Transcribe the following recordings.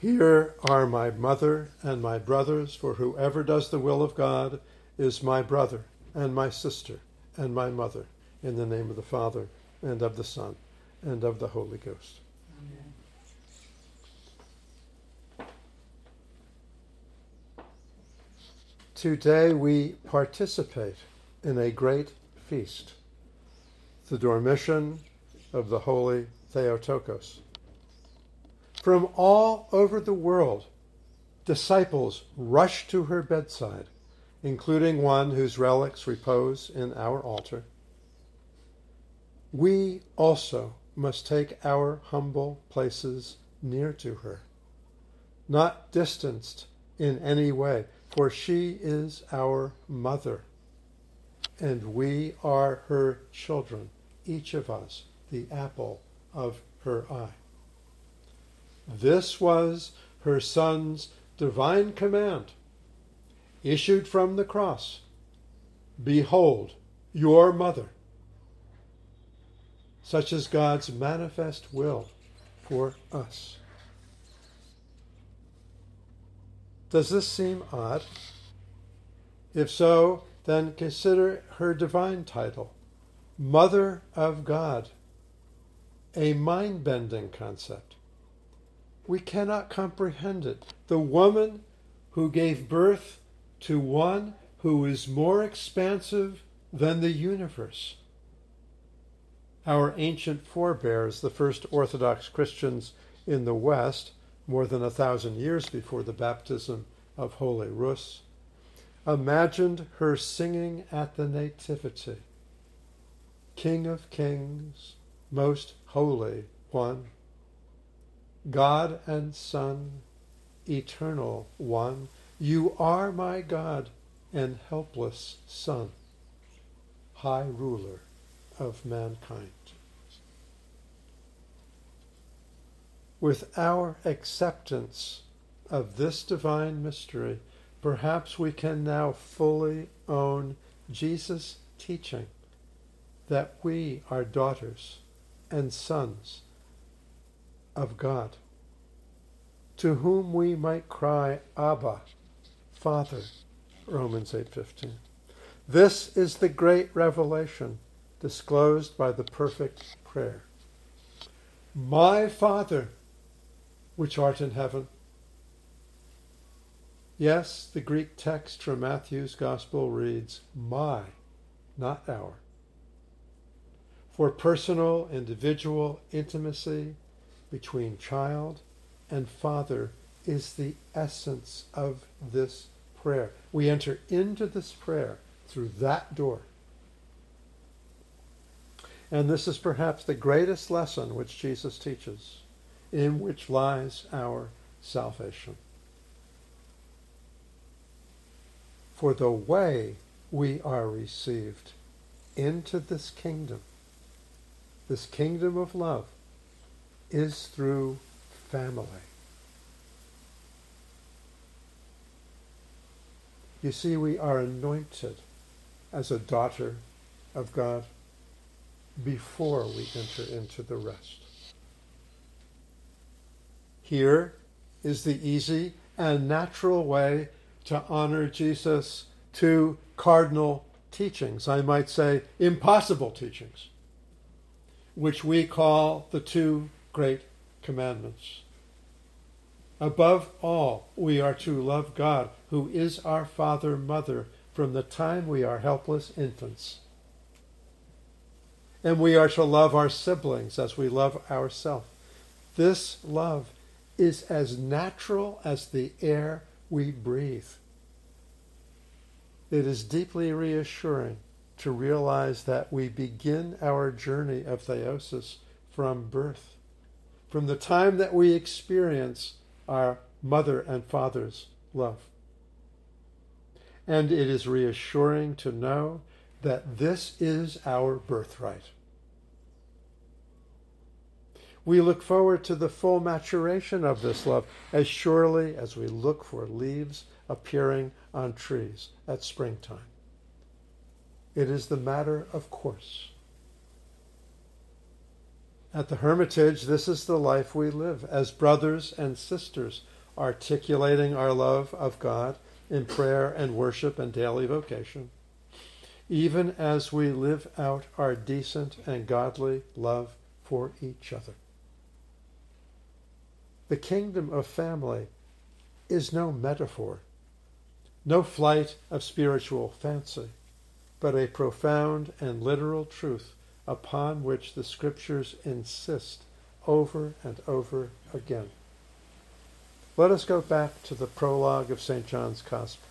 Here are my mother and my brothers, for whoever does the will of God is my brother and my sister and my mother, in the name of the Father and of the Son and of the Holy Ghost. Amen. Today we participate in a great feast, the Dormition of the Holy Theotokos. From all over the world, disciples rush to her bedside, including one whose relics repose in our altar. We also must take our humble places near to her, not distanced in any way, for she is our mother, and we are her children, each of us the apple of her eye. This was her Son's divine command, issued from the cross. Behold, your mother. Such is God's manifest will for us. Does this seem odd? If so, then consider her divine title, Mother of God, a mind-bending concept. We cannot comprehend it. The woman who gave birth to one who is more expansive than the universe. Our ancient forebears, the first Orthodox Christians in the West, more than 1,000 years before the baptism of Holy Rus, imagined her singing at the Nativity, King of Kings, Most Holy One, God and Son, Eternal One, you are my God and helpless Son, High Ruler of mankind. With our acceptance of this divine mystery, perhaps we can now fully own Jesus' teaching that we are daughters and sons of God, to whom we might cry, Abba, Father, Romans 8:15. This is the great revelation disclosed by the perfect prayer. My Father, which art in heaven. Yes, the Greek text from Matthew's Gospel reads, my, not our. For personal, individual intimacy between child and father is the essence of this prayer. We enter into this prayer through that door. And this is perhaps the greatest lesson which Jesus teaches, in which lies our salvation. For the way we are received into this kingdom of love, is through family. You see, we are anointed as a daughter of God before we enter into the rest. Here is the easy and natural way to honor Jesus' two cardinal teachings, I might say impossible teachings, which we call the two great commandments. Above all, we are to love God, who is our Father, Mother, from the time we are helpless infants. And we are to love our siblings as we love ourselves. This love is as natural as the air we breathe. It is deeply reassuring to realize that we begin our journey of theosis from birth, from the time that we experience our mother and father's love. And it is reassuring to know that this is our birthright. We look forward to the full maturation of this love as surely as we look for leaves appearing on trees at springtime. It is the matter of course. At the Hermitage, this is the life we live as brothers and sisters, articulating our love of God in prayer and worship and daily vocation, even as we live out our decent and godly love for each other. The kingdom of family is no metaphor, no flight of spiritual fancy, but a profound and literal truth upon which the Scriptures insist over and over again. Let us go back to the prologue of St. John's Gospel.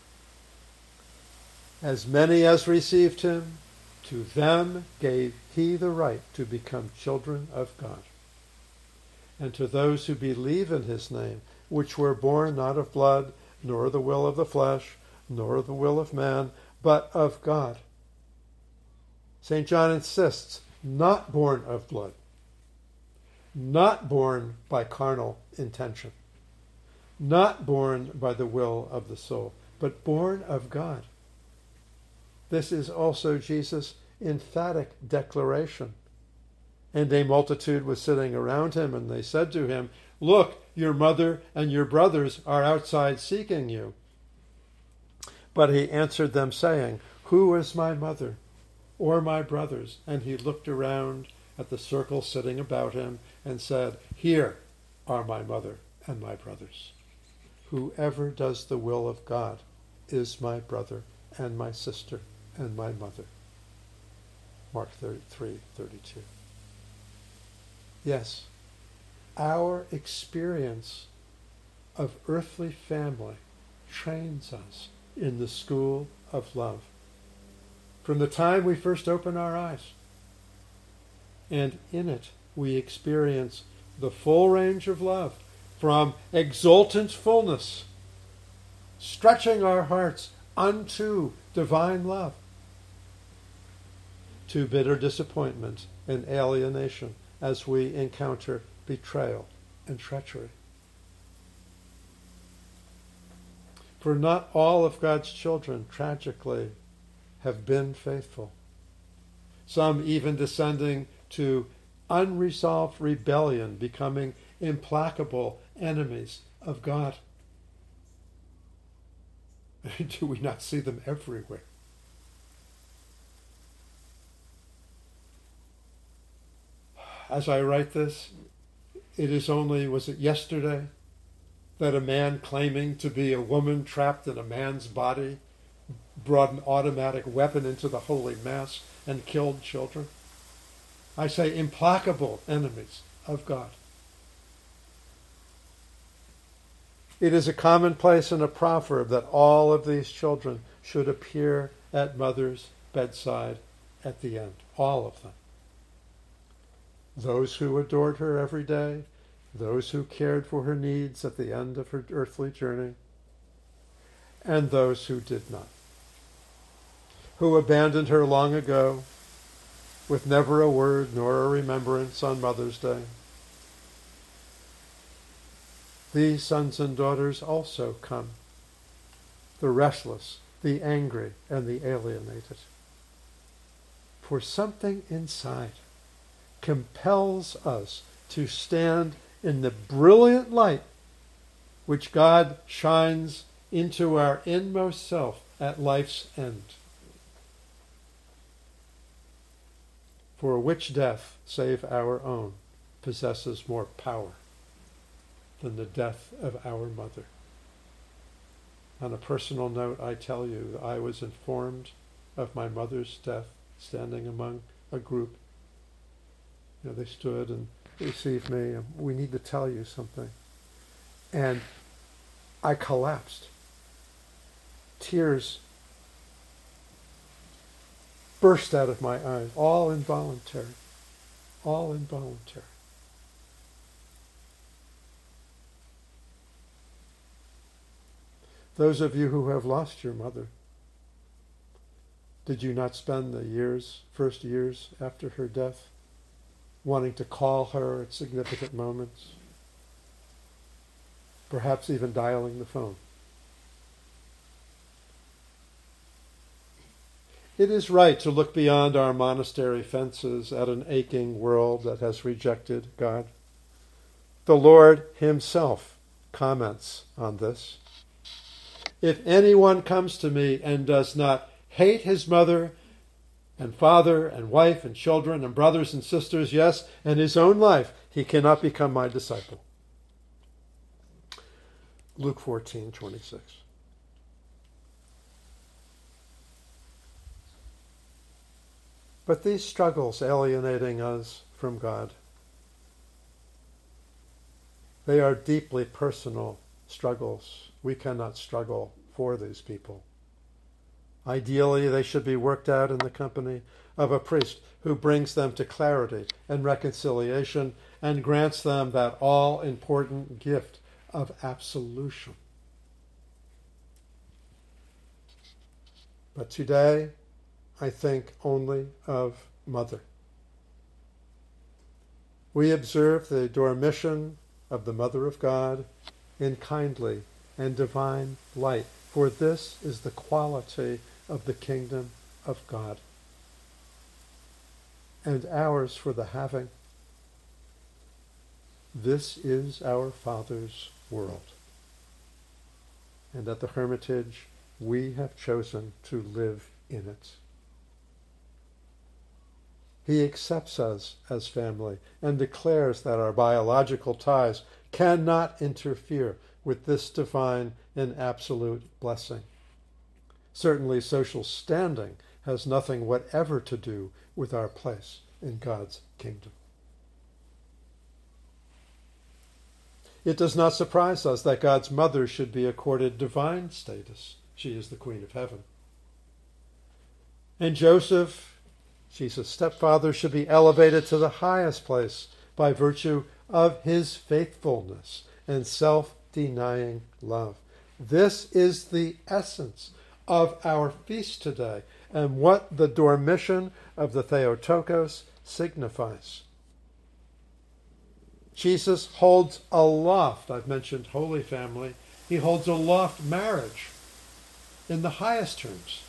As many as received him, to them gave he the right to become children of God. And to those who believe in his name, which were born not of blood, nor the will of the flesh, nor the will of man, but of God. St. John insists, not born of blood, not born by carnal intention, not born by the will of the soul, but born of God. This is also Jesus' emphatic declaration. And a multitude was sitting around him, and they said to him, "Look, your mother and your brothers are outside seeking you." But he answered them, saying, "Who is my mother or my brothers?" And he looked around at the circle sitting about him and said, "Here are my mother and my brothers. Whoever does the will of God is my brother and my sister and my mother." Mark 33:32. Yes, our experience of earthly family trains us in the school of love from the time we first open our eyes. And in it we experience the full range of love, from exultant fullness, stretching our hearts unto divine love, to bitter disappointment and alienation as we encounter betrayal and treachery. For not all of God's children, tragically, have been faithful, some even descending to unresolved rebellion, becoming implacable enemies of God. Do we not see them everywhere? As I write this, it is only, was it yesterday, that a man claiming to be a woman trapped in a man's body brought an automatic weapon into the Holy Mass and killed children? I say implacable enemies of God. It is a commonplace and a proverb that all of these children should appear at mother's bedside at the end. All of them. Those who adored her every day, those who cared for her needs at the end of her earthly journey, and those who did not, who abandoned her long ago with never a word nor a remembrance on Mother's Day. These sons and daughters also come, the restless, the angry, and the alienated. For something inside compels us to stand in the brilliant light which God shines into our inmost self at life's end. For which death, save our own, possesses more power than the death of our mother? On a personal note, I tell you, I was informed of my mother's death standing among a group. They stood and received me. We need to tell you something. And I collapsed. Tears burst out of my eyes, all involuntary. All involuntary. Those of you who have lost your mother, did you not spend the first years after her death, wanting to call her at significant moments? Perhaps even dialing the phone. It is right to look beyond our monastery fences at an aching world that has rejected God. The Lord himself comments on this. If anyone comes to me and does not hate his mother and father and wife and children and brothers and sisters, yes, and his own life, he cannot become my disciple. Luke 14:26. But these struggles alienating us from God, they are deeply personal struggles. We cannot struggle for these people. Ideally, they should be worked out in the company of a priest who brings them to clarity and reconciliation and grants them that all-important gift of absolution. But today, I think only of Mother. We observe the Dormition of the Mother of God in kindly and divine light, for this is the quality of the kingdom of God, and ours for the having. This is our Father's world, and at the Hermitage we have chosen to live in it. He accepts us as family and declares that our biological ties cannot interfere with this divine and absolute blessing. Certainly, social standing has nothing whatever to do with our place in God's kingdom. It does not surprise us that God's mother should be accorded divine status. She is the Queen of Heaven. And Joseph, Jesus' stepfather, should be elevated to the highest place by virtue of his faithfulness and self-denying love. This is the essence of our feast today and what the Dormition of the Theotokos signifies. Jesus holds aloft, I've mentioned Holy Family, he holds aloft marriage in the highest terms.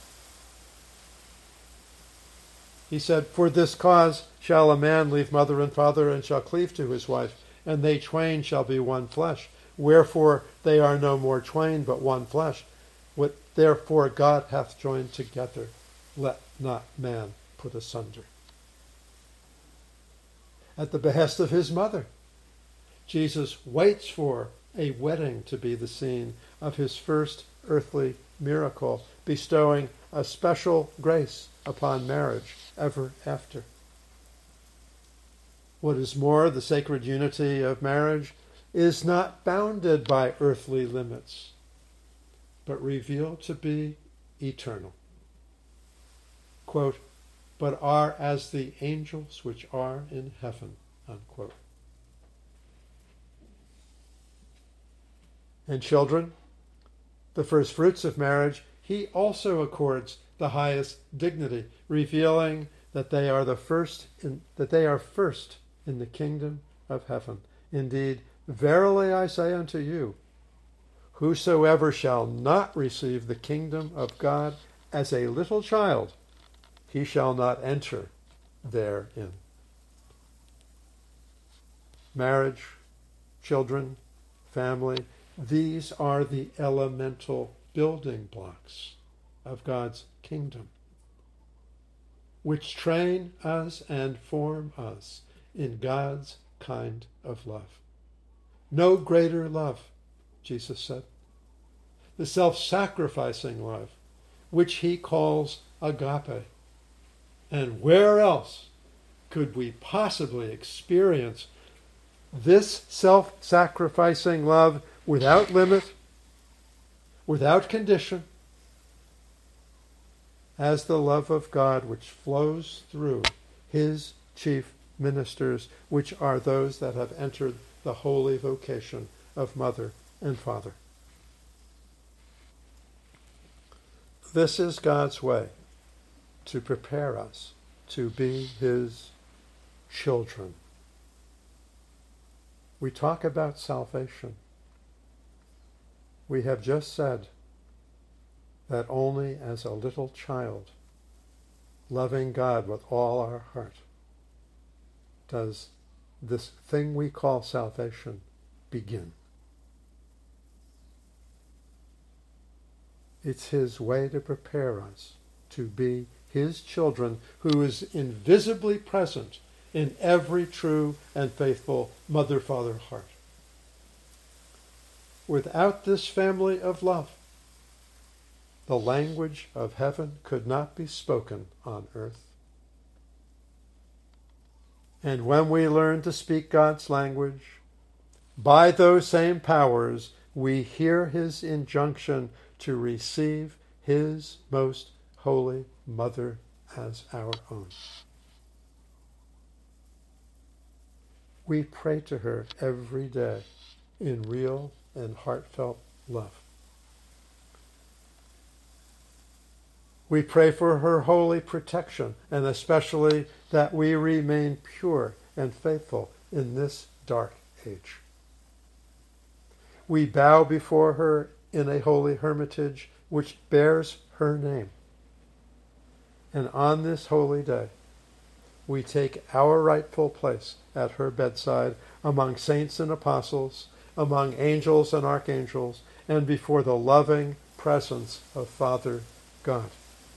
He said, "For this cause shall a man leave mother and father, and shall cleave to his wife, and they twain shall be one flesh. Wherefore they are no more twain, but one flesh. What therefore God hath joined together, let not man put asunder." At the behest of his mother, Jesus waits for a wedding to be the scene of his first earthly miracle, bestowing a special grace upon marriage ever after. What is more, the sacred unity of marriage is not bounded by earthly limits, but revealed to be eternal. Quote, "But are as the angels which are in heaven," unquote. And children, the first fruits of marriage, he also accords the highest dignity, revealing that they are first in the kingdom of heaven. Indeed, verily I say unto you, whosoever shall not receive the kingdom of God as a little child, he shall not enter therein. Marriage, children, family, these are the elemental building blocks of God's kingdom, which train us and form us in God's kind of love. No greater love, Jesus said. The self-sacrificing love, which he calls agape. And where else could we possibly experience this self-sacrificing love without limit, without condition, as the love of God which flows through his chief ministers, which are those that have entered the holy vocation of mother and father. This is God's way to prepare us to be his children. We talk about salvation. We have just said that only as a little child loving God with all our heart, does this thing we call salvation begin. It's his way to prepare us to be his children, who is invisibly present in every true and faithful mother-father heart. Without this family of love, the language of heaven could not be spoken on earth. And when we learn to speak God's language, by those same powers, we hear his injunction to receive his most holy mother as our own. We pray to her every day in real and heartfelt love. We pray for her holy protection, and especially that we remain pure and faithful in this dark age. We bow before her in a holy hermitage which bears her name. And on this holy day, we take our rightful place at her bedside among saints and apostles, among angels and archangels, and before the loving presence of Father God.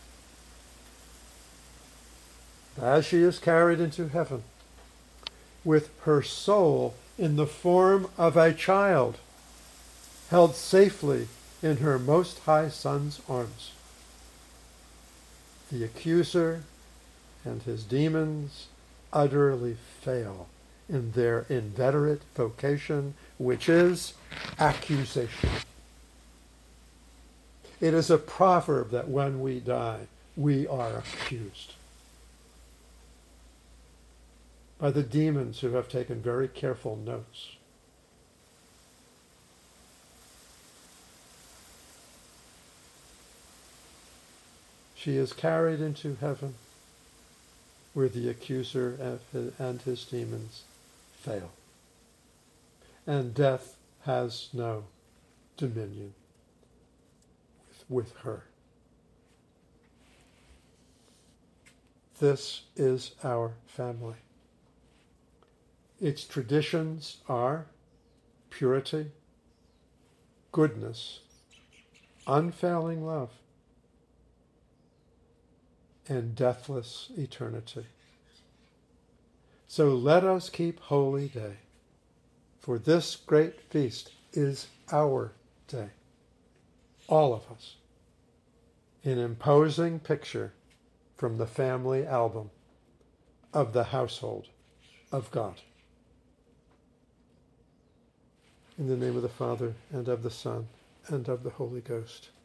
As she is carried into heaven, with her soul in the form of a child, held safely in her Most High Son's arms, the accuser and his demons utterly fail in their inveterate vocation, which is accusation. It is a proverb that when we die, we are accused by the demons who have taken very careful notes. She is carried into heaven where the accuser and his demons fail. And death has no dominion with her. This is our family. Its traditions are purity, goodness, unfailing love, and deathless eternity. So let us keep holy day, for this great feast is our day, all of us, an imposing picture from the family album of the household of God. In the name of the Father, and of the Son, and of the Holy Ghost.